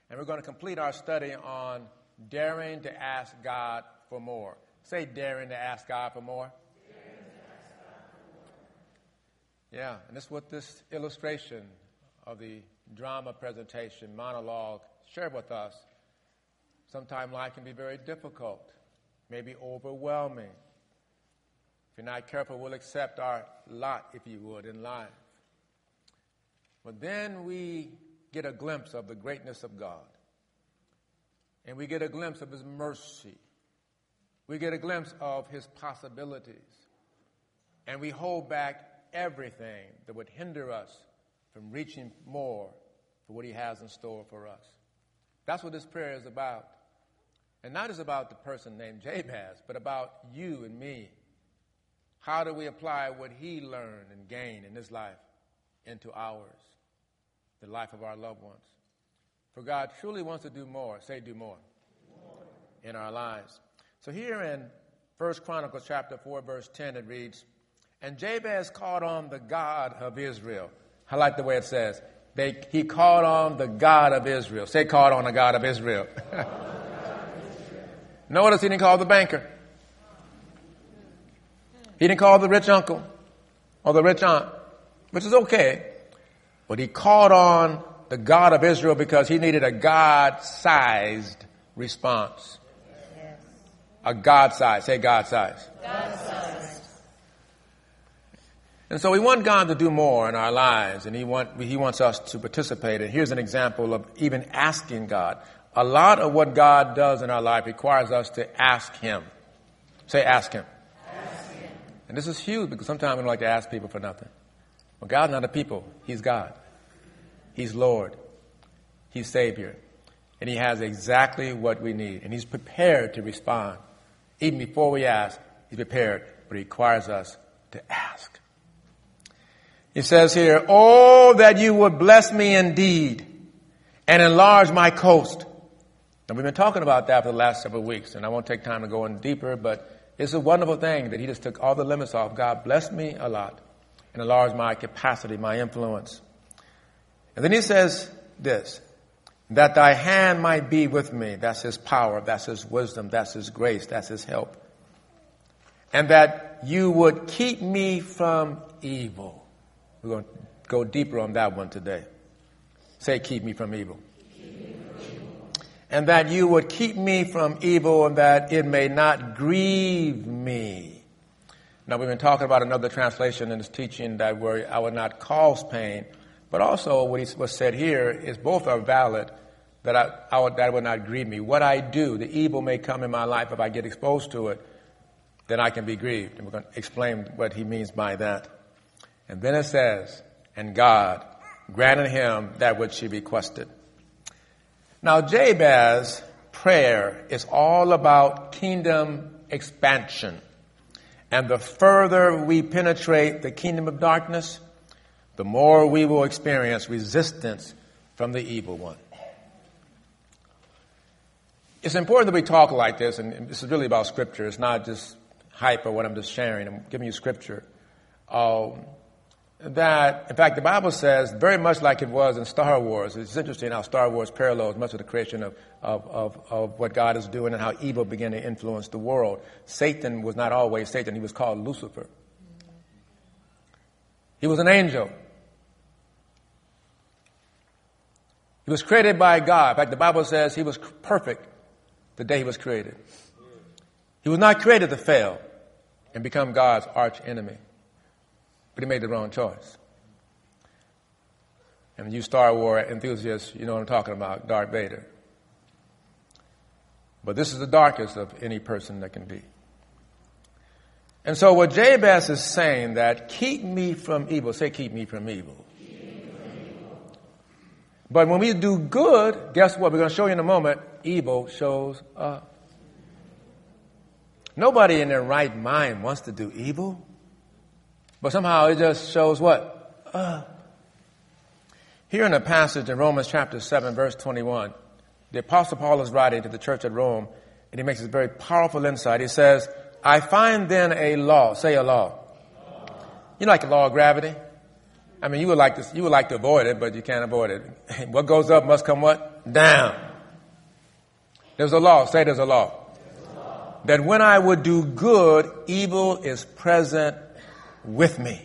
And we're going to complete our study on daring to ask God for more. Say, daring to ask God for more. Yeah, and this is what this illustration of the drama presentation, monologue, shared with us. Sometimes life can be very difficult, maybe overwhelming. If you're not careful, we'll accept our lot, if you would, in life. But then we get a glimpse of the greatness of God. And we get a glimpse of His mercy. We get a glimpse of His possibilities. And we hold back everything that would hinder us from reaching more for what He has in store for us. That's what this prayer is about. And not just about the person named Jabez, but about you and me. How do we apply what he learned and gained in his life into ours, the life of our loved ones? For God truly wants to do more. Say, do more. In our lives. So here in 1 Chronicles chapter 4, verse 10, it reads, "And Jabez called on the God of Israel." I like the way it says. He called on the God of Israel. Say, called on the God of Israel. Notice he didn't call the banker. He didn't call the rich uncle or the rich aunt, which is okay. But he called on the God of Israel because he needed a God-sized response. Yes. A God-sized. Say God-sized. God-sized. And so we want God to do more in our lives, and He wants us to participate. And here's an example of even asking God. A lot of what God does in our life requires us to ask Him. Say, ask Him. Ask Him. And this is huge because sometimes we don't like to ask people for nothing. Well, God's not a people. He's God. He's Lord. He's Savior. And He has exactly what we need. And He's prepared to respond. Even before we ask, He's prepared. But He requires us to ask. He says here, "Oh, that you would bless me indeed and enlarge my coast." And we've been talking about that for the last several weeks, and I won't take time to go in deeper, but it's a wonderful thing that He just took all the limits off. God bless me a lot and enlarge my capacity, my influence. And then He says this, "that thy hand might be with me." That's His power, that's His wisdom, that's His grace, that's His help. "And that you would keep me from evil." We're going to go deeper on that one today. Say, keep me from evil. "And that you would keep me from evil, and that it may not grieve me." Now, we've been talking about another translation in this teaching that where I would not cause pain, but also what's said here is both are valid, that that would not grieve me. What I do, the evil may come in my life if I get exposed to it, then I can be grieved. And we're going to explain what he means by that. And then it says, "and God granted him that which he requested." Now, Jabez's prayer is all about kingdom expansion. And the further we penetrate the kingdom of darkness, the more we will experience resistance from the evil one. It's important that we talk like this, and this is really about Scripture. It's not just hype or what I'm just sharing. I'm giving you Scripture. That, in fact, the Bible says, very much like it was in Star Wars. It's interesting how Star Wars parallels much of the creation of what God is doing and how evil began to influence the world. Satan was not always Satan. He was called Lucifer. He was an angel. He was created by God. In fact, the Bible says he was perfect the day he was created. He was not created to fail and become God's arch enemy. But he made the wrong choice. And you Star Wars enthusiasts, you know what I'm talking about, Darth Vader. But this is the darkest of any person that can be. And so what Jabez is saying, that keep me from evil. Say, keep me from evil. But when we do good, guess what? We're going to show you in a moment, evil shows up. Nobody in their right mind wants to do evil. But somehow it just shows what? Here in a passage in Romans chapter 7, verse 21, the Apostle Paul is writing to the church at Rome, and he makes this very powerful insight. He says, "I find then a law." Say a law. You know, like the law of gravity? I mean, you would like to avoid it, but you can't avoid it. What goes up must come what? Down. There's a law. Say there's a law. That when I would do good, evil is present with me.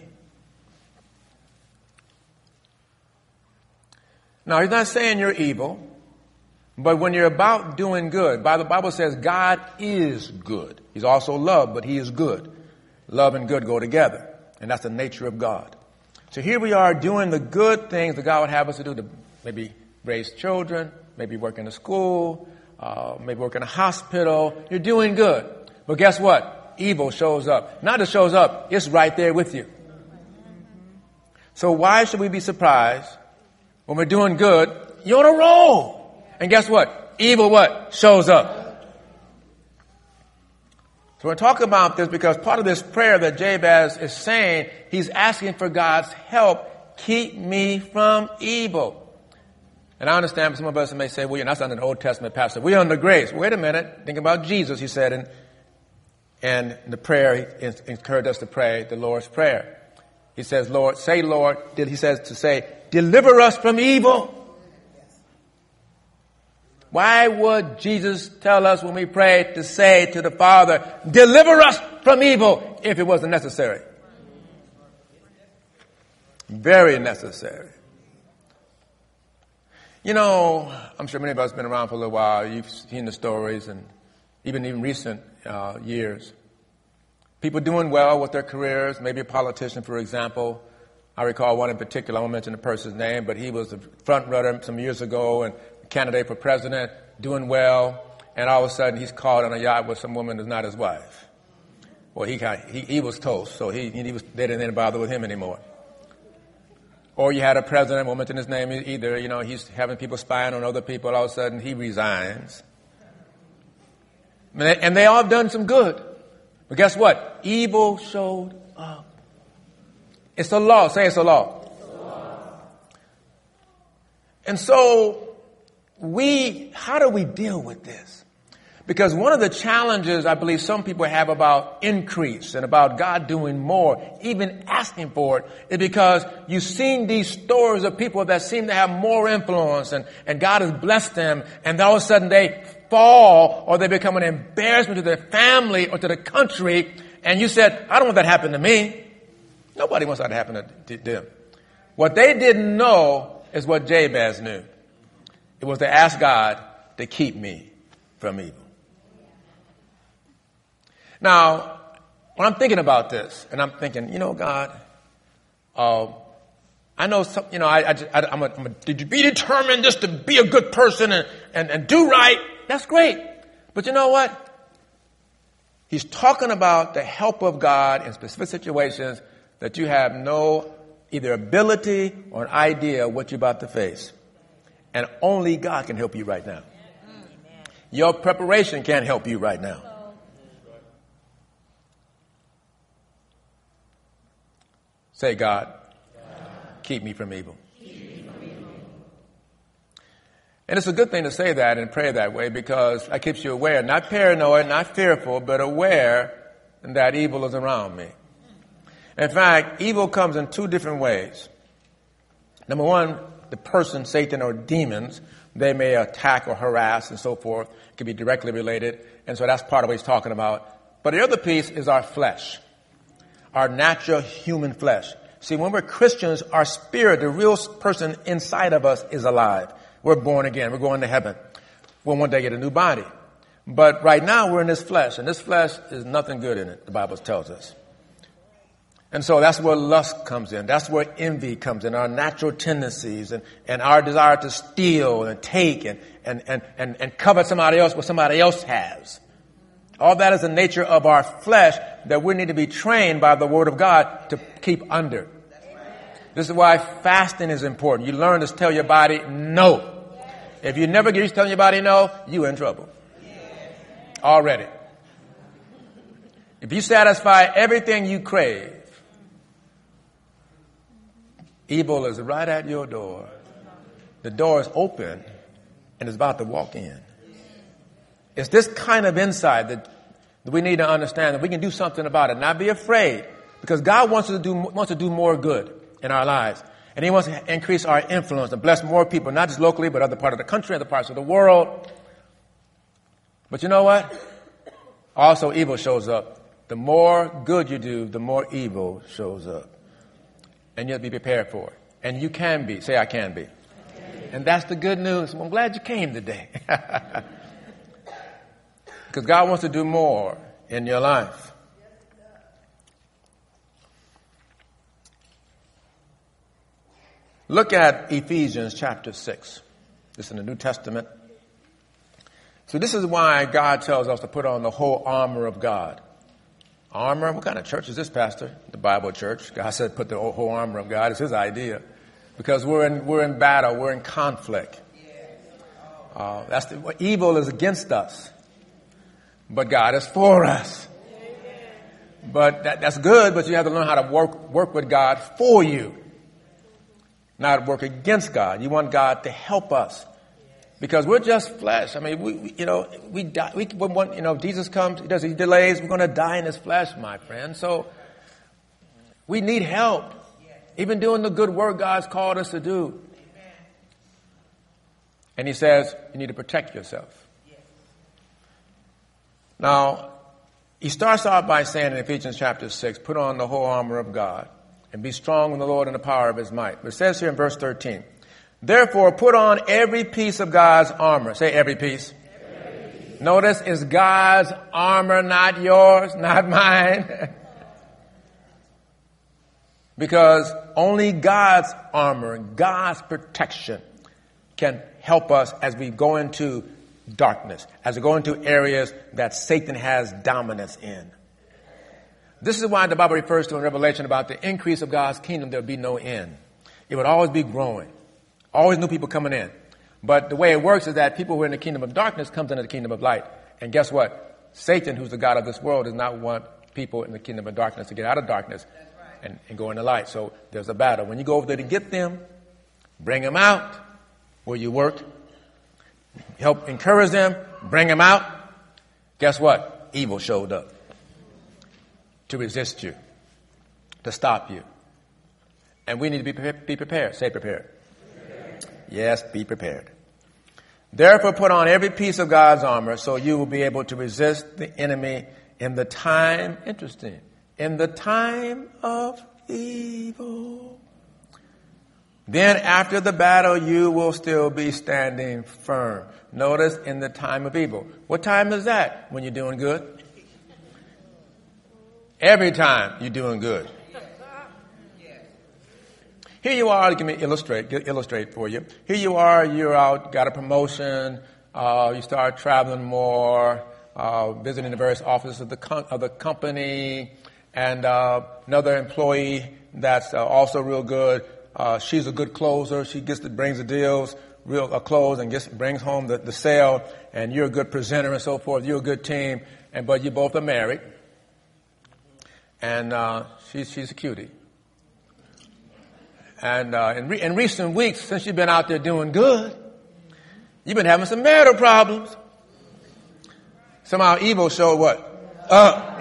Now, he's not saying you're evil, but when you're about doing good, the Bible says God is good. He's also love, but he is good. Love and good go together, and that's the nature of God. So here we are doing the good things that God would have us to do, to maybe raise children, maybe work in a school, maybe work in a hospital. You're doing good. But guess what? Evil shows up. Not just shows up, it's right there with you. So why should we be surprised when we're doing good? You're on a roll. And guess what? Evil what? Shows up. So we're talking about this because part of this prayer that Jabez is saying, he's asking for God's help. Keep me from evil. And I understand some of us may say, well, you're not under the Old Testament, Pastor. We're under grace. Wait a minute. Think about Jesus, he said, and the prayer, he encouraged us to pray the Lord's Prayer. He says, Lord, he says to say, deliver us from evil. Why would Jesus tell us when we pray to say to the Father, deliver us from evil, if it wasn't necessary? Very necessary. You know, I'm sure many of us have been around for a little while. You've seen the stories, and even recent years. People doing well with their careers, maybe a politician, for example. I recall one in particular, I won't mention the person's name, but he was a front runner some years ago and candidate for president, doing well, and all of a sudden he's caught on a yacht with some woman who's not his wife. Well, he was toast, so they didn't bother with him anymore. Or you had a president, won't mention his name either, you know, he's having people spying on other people, all of a sudden he resigns. And they all have done some good. But guess what? Evil showed up. It's a law. Say it's a law. And so how do we deal with this? Because one of the challenges I believe some people have about increase and about God doing more, even asking for it, is because you've seen these stories of people that seem to have more influence and God has blessed them, and all of a sudden they fall or they become an embarrassment to their family or to the country, and you said, I don't want that to happen to me. Nobody wants that to happen to them. What they didn't know is what Jabez knew. It was to ask God to keep me from evil. Now, when I'm thinking about this, and I'm thinking, you know, God, I know some, you know, I'm to be determined just to be a good person and do right. That's great. But you know what? He's talking about the help of God in specific situations that you have no either ability or an idea of what you're about to face. And only God can help you right now. Your preparation can't help you right now. Say, God, keep me from evil. And it's a good thing to say that and pray that way because that keeps you aware, not paranoid, not fearful, but aware that evil is around me. In fact, evil comes in two different ways. Number one, the person, Satan, or demons, they may attack or harass and so forth. It can be directly related. And so that's part of what he's talking about. But the other piece is our flesh, our natural human flesh. See, when we're Christians, our spirit, the real person inside of us is alive. We're born again. We're going to heaven. We'll one day get a new body. But right now we're in this flesh, and this flesh is nothing good in it, the Bible tells us. And so that's where lust comes in. That's where envy comes in, our natural tendencies and our desire to steal and take and covet somebody else what somebody else has. All that is the nature of our flesh that we need to be trained by the Word of God to keep under. This is why fasting is important. You learn to tell your body no. If you never get used to telling your body no, you're in trouble. Already. If you satisfy everything you crave, evil is right at your door. The door is open and is about to walk in. It's this kind of insight that we need to understand that we can do something about it. Not be afraid, because God wants to do more good. in our lives. And he wants to increase our influence and bless more people, not just locally, but other parts of the country, other parts of the world. But you know what? Also, evil shows up. The more good you do, the more evil shows up. And you'll be prepared for it. And you can be. Say, I can be. And that's the good news. I'm glad you came today. Because God wants to do more in your life. Look at Ephesians chapter 6. This is in the New Testament. So this is why God tells us to put on the whole armor of God. Armor? What kind of church is this, Pastor? The Bible church. God said put the whole armor of God. It's his idea. Because we're in battle. We're in conflict. Evil is against us. But God is for us. But that's good, but you have to learn how to work with God for you. Not work against God. You want God to help us. Because we're just flesh. I mean, we die. If Jesus comes, he delays, we're going to die in his flesh, my friend. So we need help. Even doing the good work God's called us to do. And he says, you need to protect yourself. Now, he starts out by saying in Ephesians chapter 6, put on the whole armor of God and be strong in the Lord and the power of his might. But it says here in verse 13, therefore put on every piece of God's armor. Say every piece. Every piece. Notice it's God's armor, not yours, not mine. Because only God's armor, God's protection can help us as we go into darkness, as we go into areas that Satan has dominance in. This is why the Bible refers to in Revelation about the increase of God's kingdom, there would be no end. It would always be growing. Always new people coming in. But the way it works is that people who are in the kingdom of darkness comes into the kingdom of light. And guess what? Satan, who's the God of this world, does not want people in the kingdom of darkness to get out of darkness and go into light. So there's a battle. When you go over there to get them, bring them out where you work. Help encourage them, bring them out. Guess what? Evil showed up to resist you, to stop you. And we need to be prepared. Say prepared. Yes, be prepared. Therefore put on every piece of God's armor so you will be able to resist the enemy in the time, interesting, in the time of evil. Then after the battle, you will still be standing firm. Notice in the time of evil. What time is that? When you're doing good? Every time you're doing good. Here you are, let me illustrate for you. Here you are, you're out, got a promotion, you start traveling more, visiting the various offices of the company, and another employee that's also real good. She's a good closer. She brings the deals, real close, and brings home the sale. And you're a good presenter and so forth. You're a good team, but you both are married. And she's a cutie. And in recent weeks, since you've been out there doing good, you've been having some marital problems. Somehow evil showed what? Up.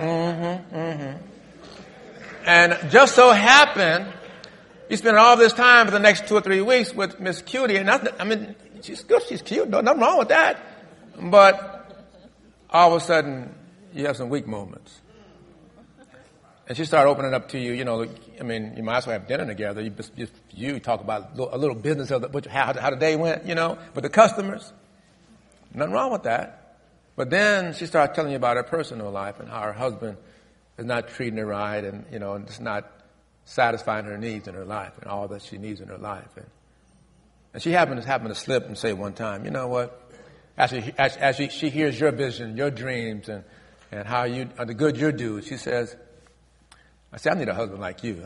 And just so happened, you spend all this time for the next 2 or 3 weeks with Miss Cutie, and she's good, she's cute, nothing wrong with that. But all of a sudden, you have some weak moments. And she started opening up to you, you might as well have dinner together. You talk about a little business of how the day went, with the customers. Nothing wrong with that. But then she started telling you about her personal life and how her husband is not treating her right and, just not satisfying her needs in her life and all that she needs in her life. And she happened to slip and say one time, you know what? As she hears your vision, your dreams, and how the good you do, she says, I need a husband like you.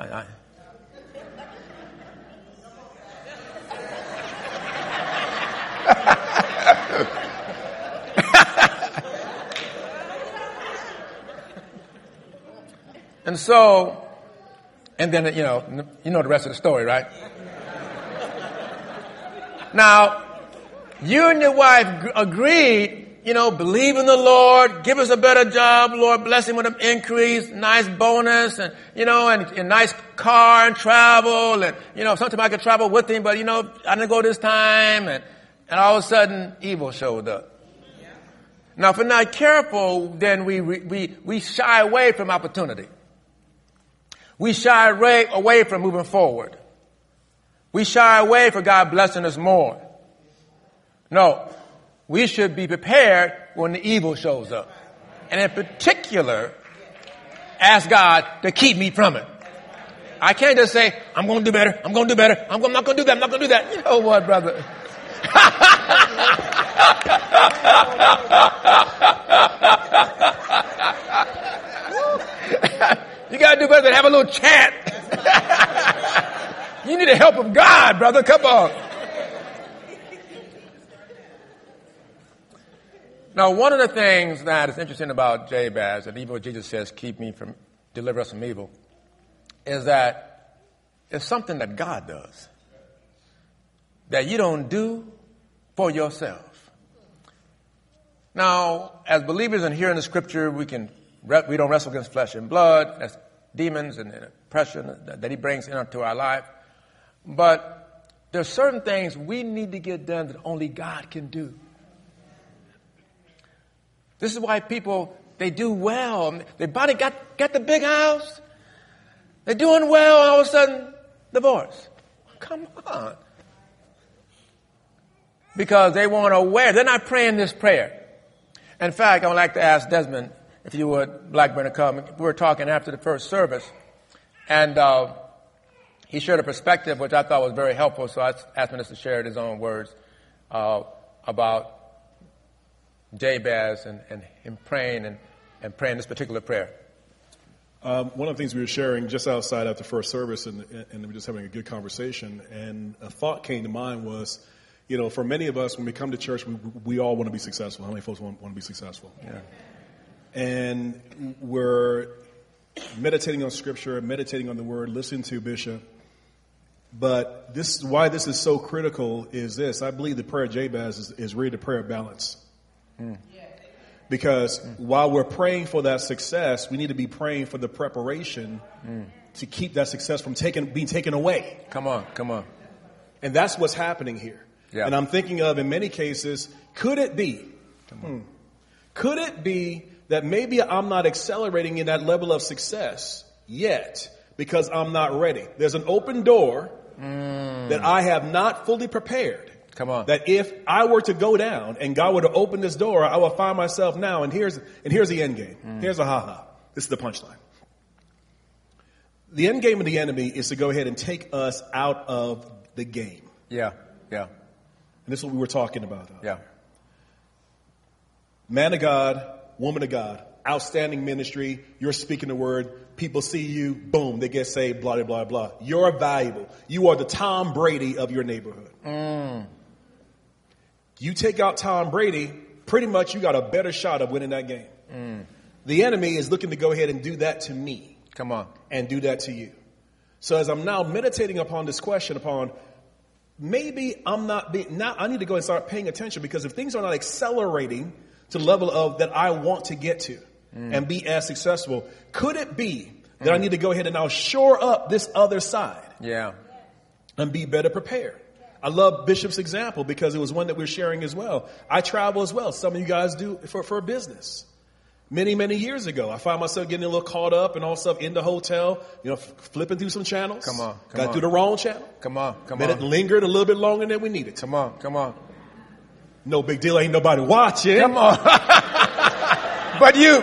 And so, and then, you know the rest of the story, right? Now, you and your wife agreed, believe in the Lord, give us a better job, Lord, bless him with an increase, nice bonus, and, and nice car and travel, and, sometimes I could travel with him, but, I didn't go this time, and all of a sudden, evil showed up. Now, if we're not careful, then we shy away from opportunity. We shy away from moving forward. We shy away from God blessing us more. No, we should be prepared when the evil shows up. And in particular, ask God to keep me from it. I can't just say, I'm going to do better, I'm going to do better, I'm not going to do that, I'm not going to do that. You know what, brother? You got to do better than have a little chant. You need the help of God, brother. Come on. Now, one of the things that is interesting about Jabez, and even what Jesus says, deliver us from evil, is that it's something that God does that you don't do for yourself. Now, as believers in hearing the scripture, we don't wrestle against flesh and blood. That's demons and oppression that he brings into our life. But there's certain things we need to get done that only God can do. This is why people, they do well. Their body got the big house. They're doing well, and all of a sudden, divorce. Come on. Because they weren't aware. They're not praying this prayer. In fact, I would like to ask Desmond, if you would, Blackburn, to come. We were talking after the first service, and he shared a perspective which I thought was very helpful, so I asked him to share his own words about Jabez and him praying and praying this particular prayer. One of the things we were sharing just outside after first service, and we were just having a good conversation, and a thought came to mind was, for many of us, when we come to church, we all want to be successful. How many folks want to be successful? Yeah. And we're meditating on Scripture, meditating on the Word, listening to Bishop. But why this is so critical is this. I believe the prayer of Jabez is really the prayer of balance. Because while we're praying for that success, we need to be praying for the preparation to keep that success from being taken away. Come on. And that's what's happening here. Yeah. And I'm thinking of, in many cases, could it be that maybe I'm not accelerating in that level of success yet because I'm not ready? There's an open door that I have not fully prepared. Come on. That if I were to go down and God were to open this door, I will find myself now. And here's the end game. Here's a ha-ha. This is the punchline. The end game of the enemy is to go ahead and take us out of the game. Yeah. And this is what we were talking about. Yeah. Man of God, woman of God, outstanding ministry. You're speaking the word. People see you. Boom. They get saved. Blah, blah, blah. You're valuable. You are the Tom Brady of your neighborhood. You take out Tom Brady, pretty much you got a better shot of winning that game. The enemy is looking to go ahead and do that to me. Come on. And do that to you. So as I'm now meditating upon this question, maybe I need to go and start paying attention, because if things are not accelerating to the level of that I want to get to and be as successful, could it be that I need to go ahead and now shore up this other side? Yeah. And be better prepared. I love Bishop's example because it was one that we're sharing as well. I travel as well. Some of you guys do for business. Many, many years ago, I found myself getting a little caught up and all stuff in the hotel, flipping through some channels. Come on. Got through the wrong channel. Come on. It lingered a little bit longer than we needed. Come on. No big deal. Ain't nobody watching. Come on. But you.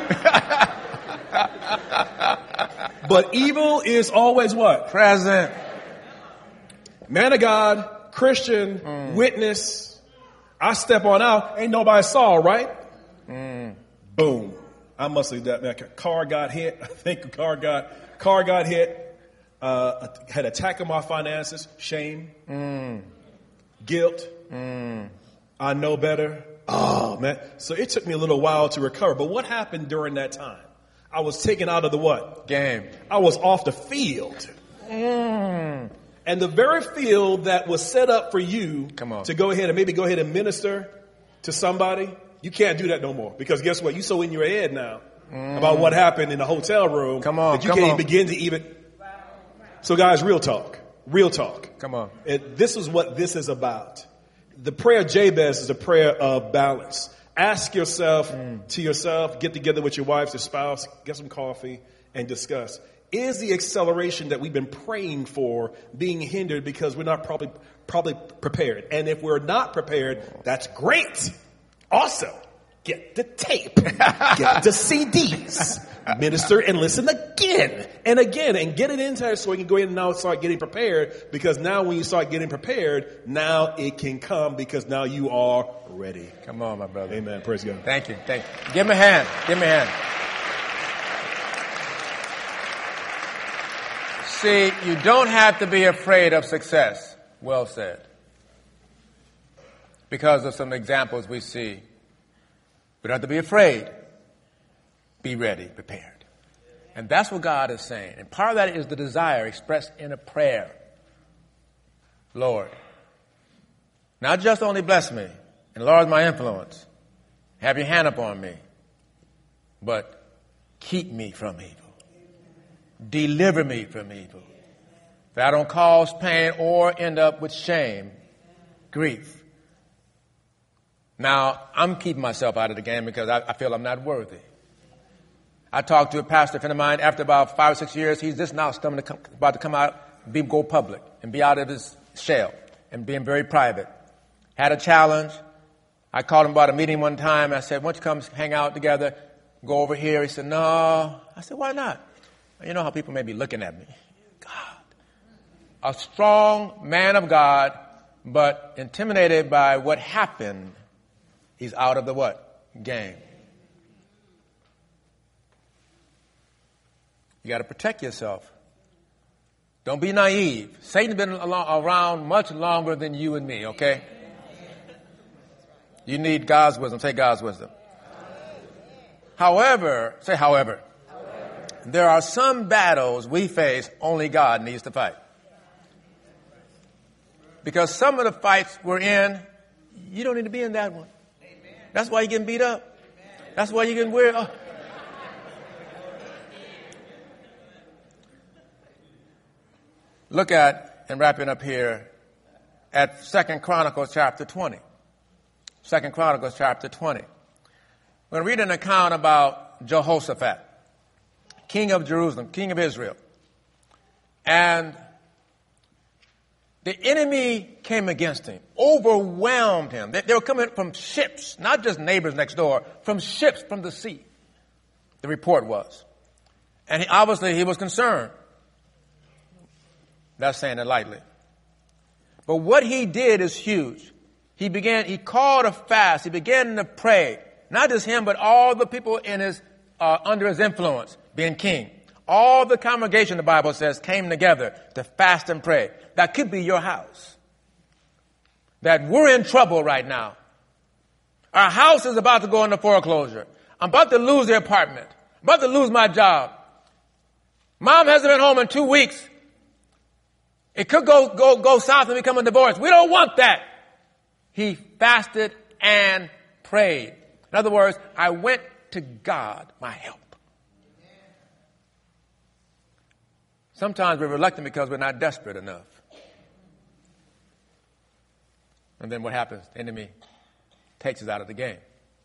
But evil is always what? Present. Man of God, Christian, witness. I step on out. Ain't nobody saw, right? Boom. I must have that car got hit. I think car got hit. Had attack on my finances. Shame. Guilt. I know better. Oh, man. So it took me a little while to recover. But what happened during that time? I was taken out of the what? Game. I was off the field. And the very field that was set up for you to go ahead and minister to somebody, You can't do that no more because guess what? You so in your head now about what happened in the hotel room that you can't even begin to even. So guys, real talk. Real talk. Come on. This is what this is about. The prayer of Jabez is a prayer of balance. Ask yourself to yourself, get together with your wife, your spouse, get some coffee and discuss. Is the acceleration that we've been praying for being hindered because we're not probably prepared? And if we're not prepared, that's great. Also, get the tape, get the CDs, minister and listen again and again and get it in there so we can go in and now start getting prepared because now when you start getting prepared, now it can come because now you are ready. Come on, my brother. Amen. Praise God. Thank you. Thank you. Give me a hand. Give me a hand. See, you don't have to be afraid of success. Well said. Because of some examples we see. We don't have to be afraid. Be ready, prepared. And that's what God is saying. And part of that is the desire expressed in a prayer. Lord, not just only bless me, enlarge my influence, have your hand upon me, but keep me from evil. Deliver me from evil. That I don't cause pain or end up with shame, grief. Now, I'm keeping myself out of the game because I feel I'm not worthy. I talked to a pastor friend of mine after about 5 or 6 years. He's just now about to come out, go public and be out of his shell and being very private. Had a challenge. I called him about a meeting one time. I said, why don't you come hang out together, go over here? He said, no. I said, why not? You know how people may be looking at me. God. A strong man of God, but intimidated by what happened. He's out of the what? Game. You got to protect yourself. Don't be naive. Satan's been around much longer than you and me, okay? You need God's wisdom. Say God's wisdom. However, say however. There are some battles we face only God needs to fight. Because some of the fights we're in, you don't need to be in that one. That's why you're getting beat up. That's why you're getting weird. Oh. Look at, and wrapping up here, at 2 Chronicles chapter 20. 2 Chronicles chapter 20. We're going to read an account about Jehoshaphat, king of Jerusalem, king of Israel. And the enemy came against him, overwhelmed him. They were coming from ships, not just neighbors next door, from ships from the sea, the report was. And he was concerned. That's saying it lightly. But what he did is huge. He called a fast. He began to pray. Not just him, but all the people in under his influence, being king. All the congregation, the Bible says, came together to fast and pray. That could be your house. That we're in trouble right now. Our house is about to go into foreclosure. I'm about to lose the apartment. I'm about to lose my job. Mom hasn't been home in 2 weeks. It could go south and become a divorce. We don't want that. He fasted and prayed. In other words, I went to God, my help. Sometimes we're reluctant because we're not desperate enough. And then what happens? The enemy takes us out of the game.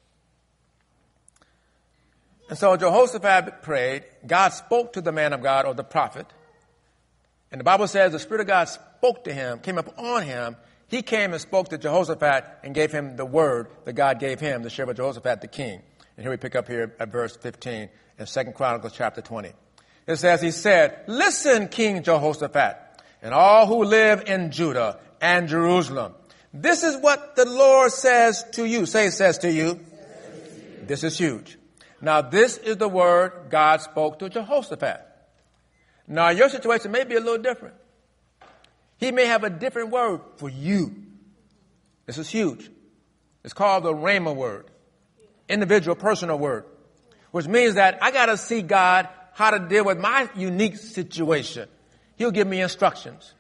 And so Jehoshaphat prayed. God spoke to the man of God, or the prophet. And the Bible says the Spirit of God spoke to him, came up on him. He came and spoke to Jehoshaphat and gave him the word that God gave him to share with Jehoshaphat the king. And here we pick up here at verse 15 in 2 Chronicles chapter 20. It says, he said, listen, King Jehoshaphat, and all who live in Judah and Jerusalem. This is what the Lord says to you. Say it says to you. This is huge. Now this is the word God spoke to Jehoshaphat. Now your situation may be a little different. He may have a different word for you. This is huge. It's called the Rhema word. Individual, personal word. Which means that I got to see God how to deal with my unique situation. He'll give me instructions.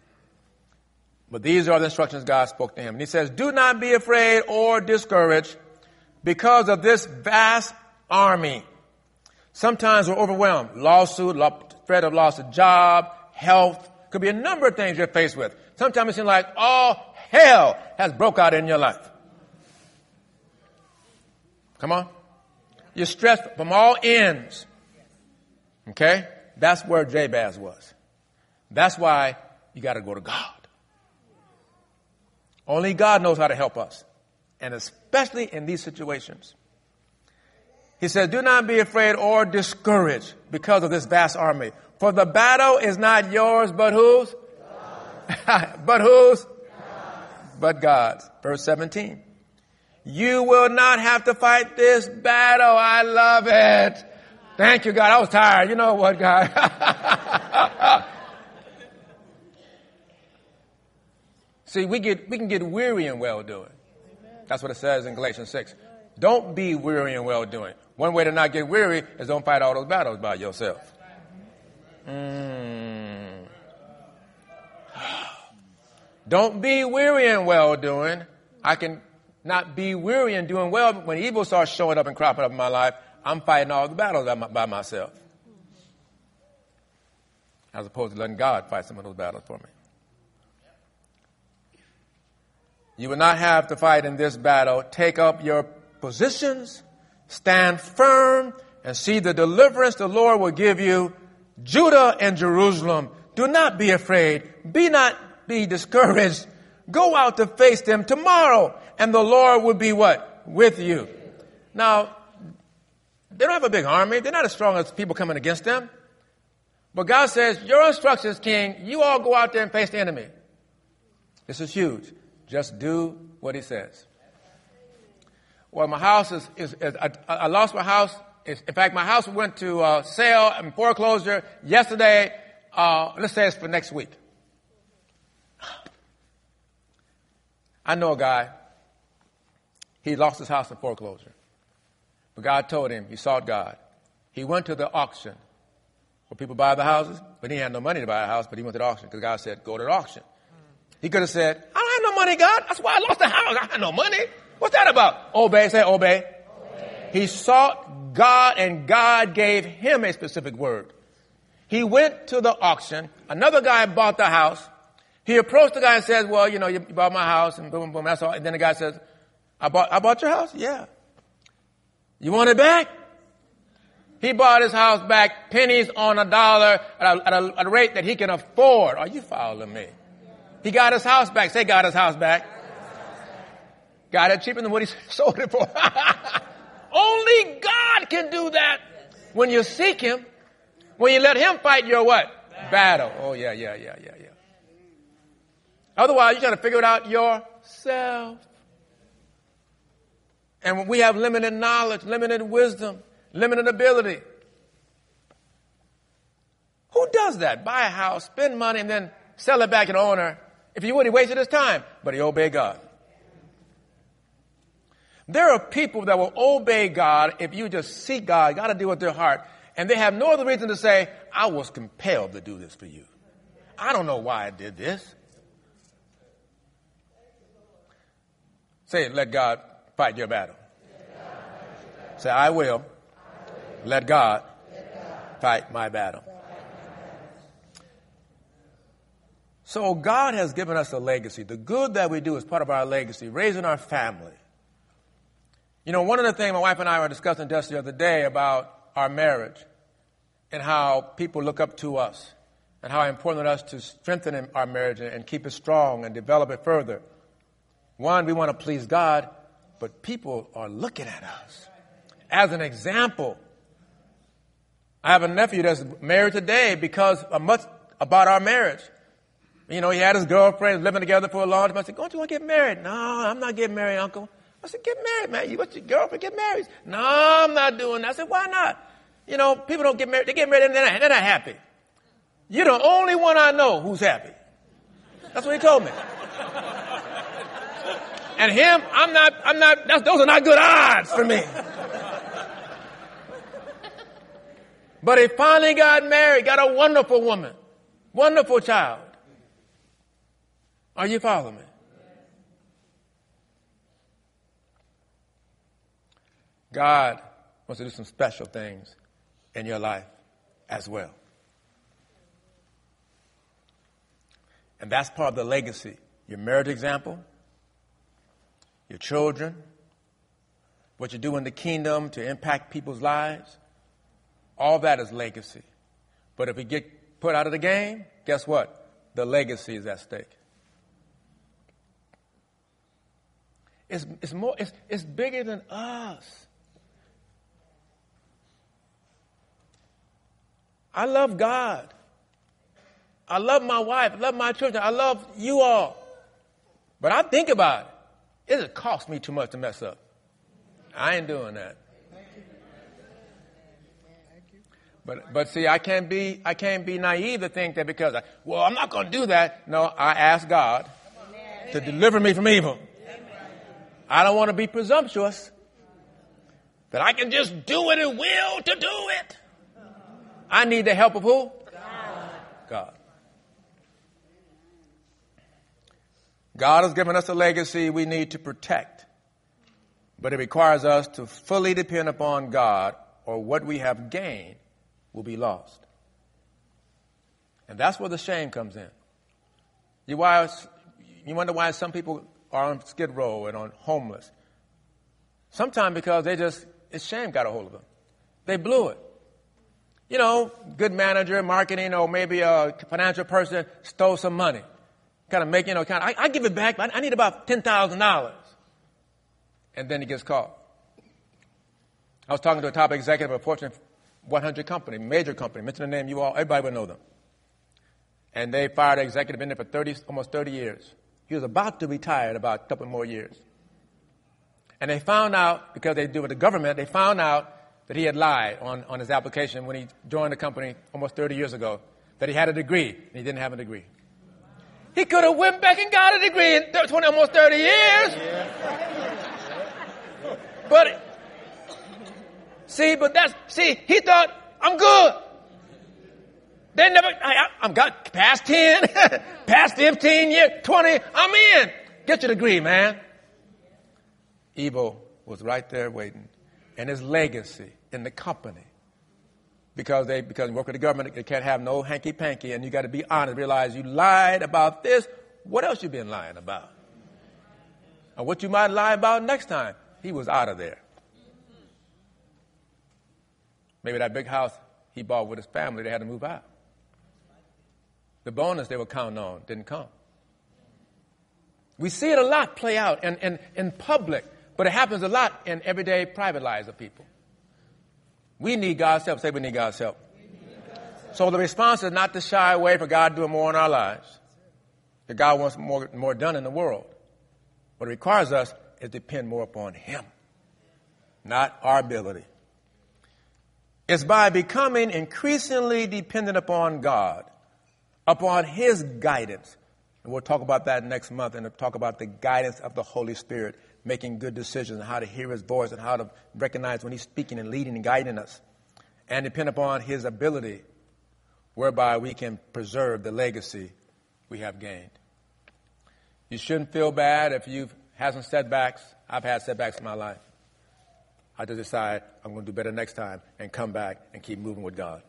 But these are the instructions God spoke to him. And he says, do not be afraid or discouraged. because of this vast army. Sometimes we're overwhelmed. Lawsuit, threat of loss of job, health. Could be a number of things you're faced with. Sometimes it seems like all hell has broke out in your life. Come on. You're stressed from all ends. Okay? That's where Jabez was. That's why you got to go to God. Only God knows how to help us. And especially in these situations. He says, do not be afraid or discouraged because of this vast army. For the battle is not yours, but whose? But whose? But God's. Verse 17. You will not have to fight this battle. I love it. Thank you, God. I was tired. You know what, God? See, we can get weary in well-doing. That's what it says in Galatians 6. Don't be weary in well-doing. One way to not get weary is don't fight all those battles by yourself. Don't be weary in well-doing. I can not be weary in doing well, but when evil starts showing up and cropping up in my life, I'm fighting all the battles by myself. As opposed to letting God fight some of those battles for me. You will not have to fight in this battle. Take up your positions, stand firm, and see the deliverance the Lord will give you. Judah and Jerusalem, do not be afraid. Be discouraged. Go out to face them tomorrow, and the Lord will be what? With you. Now, they don't have a big army. They're not as strong as people coming against them. But God says, your instructions, King, you all go out there and face the enemy. This is huge. Just do what he says. Well, my house I lost my house. In fact, my house went to sale and foreclosure yesterday. Let's say it's for next week. I know a guy. He lost his house in foreclosure. But God told him, he sought God. He went to the auction where people buy the houses, but he had no money to buy a house, but he went to the auction because God said, go to the auction. He could have said, I don't have no money, God. That's why I lost the house. I had no money. What's that about? Obey. Say obey. He sought God, and God gave him a specific word. He went to the auction. Another guy bought the house. He approached the guy and says, well, you bought my house, and boom, boom, that's all. And then the guy says, I bought your house? Yeah. You want it back? He bought his house back, pennies on a dollar, at a rate that he can afford. Are you following me? He got his house back. Say, got his house back. Got it cheaper than what he sold it for. Only God can do that. When you seek him, when you let him fight your what? Battle. Oh, yeah. Otherwise, you're trying to figure it out yourself. And when we have limited knowledge, limited wisdom, limited ability. Who does that? Buy a house, spend money, and then sell it back to the owner. If he would, he wasted his time, but he obeyed God. There are people that will obey God if you just seek God, got to deal with their heart, and they have no other reason to say, I was compelled to do this for you. I don't know why I did this. Say it, let God fight your battle. Say, I will let God fight my battle. So God has given us a legacy. The good that we do is part of our legacy, raising our family. You know, one of the things my wife and I were discussing just the other day about our marriage and how people look up to us and how important it is to strengthen our marriage and keep it strong and develop it further. One, we want to please God, but people are looking at us. As an example, I have a nephew that's married today because of much about our marriage. You know, he had his girlfriend living together for a long time. I said, don't you want to get married? No, I'm not getting married, Uncle. I said, get married, man. You want your girlfriend get married? No, I'm not doing that. I said, why not? You know, people don't get married. They get married and they're not happy. You're the only one I know who's happy. That's what he told me. And him, those are not good odds for me. But he finally got married, got a wonderful woman, wonderful child. Are you following me? God wants to do some special things in your life as well. And that's part of the legacy. Your marriage example, your children, what you do in the kingdom to impact people's lives, all that is legacy. But if we get put out of the game, guess what? The legacy is at stake. It's bigger than us. I love God. I love my wife. I love my children. I love you all. But I think about it. It'll cost me too much to mess up. I ain't doing that. But see, I can't be naive to think that because I'm not going to do that. No, I ask God to deliver me from evil. I don't want to be presumptuous that I can just do it and will to do it. I need the help of who? God. God has given us a legacy we need to protect, but it requires us to fully depend upon God, or what we have gained will be lost. And that's where the shame comes in. You wonder why some people are on Skid Row and on homeless. Sometimes because it's shame got a hold of them. They blew it. You know, good manager, marketing, or maybe a financial person stole some money. I give it back, but I need about $10,000. And then he gets caught. I was talking to a top executive of a Fortune 100 company, major company, mention the name, you all, everybody would know them. And they fired an executive, been there for almost 30 years. He was about to retire in about a couple more years. And they found out, because they do with the government, they found out that he had lied on his application when he joined the company almost 30 years ago, that he had a degree, and he didn't have a degree. He could have went back and got a degree in almost 30 years. But he thought, I'm good. They never, I'm got past 10, past 15 years, 20, I'm in. Get your degree, man. Evil was right there waiting. And his legacy in the company, because you work with the government, they can't have no hanky-panky, and you got to be honest, realize you lied about this. What else you been lying about? And what you might lie about next time, he was out of there. Maybe that big house he bought with his family, they had to move out. The bonus they were counting on didn't come. We see it a lot play out in public, but it happens a lot in everyday private lives of people. We need God's help. Say we need God's help. So the response is not to shy away from God doing more in our lives. That God wants more done in the world. What it requires us is to depend more upon Him, not our ability. It's by becoming increasingly dependent upon God, upon His guidance. And we'll talk about that next month, and we'll talk about the guidance of the Holy Spirit, making good decisions, and how to hear His voice, and how to recognize when He's speaking and leading and guiding us. And depend upon His ability, whereby we can preserve the legacy we have gained. You shouldn't feel bad if you've had some setbacks. I've had setbacks in my life. I just decide I'm going to do better next time and come back and keep moving with God.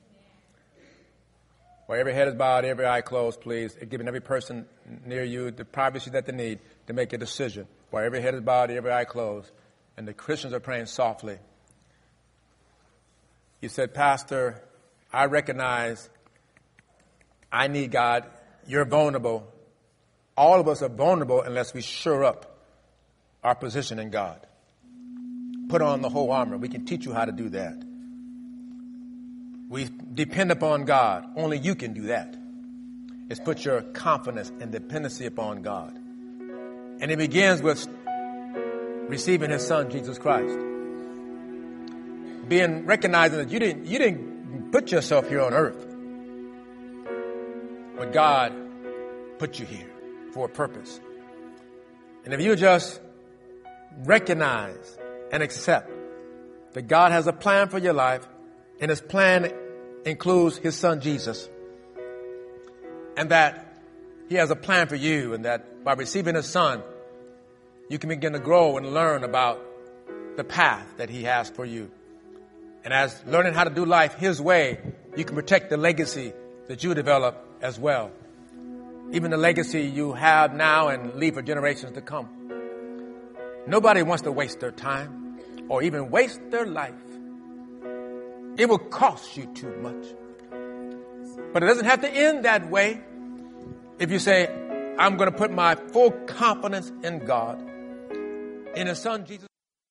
While every head is bowed, every eye closed, please, giving every person near you the privacy that they need to make a decision. While every head is bowed, every eye closed, and the Christians are praying softly. You said, Pastor, I recognize I need God. You're vulnerable. All of us are vulnerable unless we shore up our position in God. Put on the whole armor. We can teach you how to do that. We depend upon God. Only you can do that. It's put your confidence and dependency upon God. And it begins with receiving His Son, Jesus Christ. Recognizing that you didn't put yourself here on earth. But God put you here for a purpose. And if you just recognize and accept that God has a plan for your life, and His plan includes His Son Jesus, and that He has a plan for you, and that by receiving His Son, you can begin to grow and learn about the path that he has for you. And as learning how to do life his way, you can protect the legacy that you develop as well. Even the legacy you have now and leave for generations to come. Nobody wants to waste their time or even waste their life. It will cost you too much. But it doesn't have to end that way. If you say, I'm going to put my full confidence in God, in His Son, Jesus.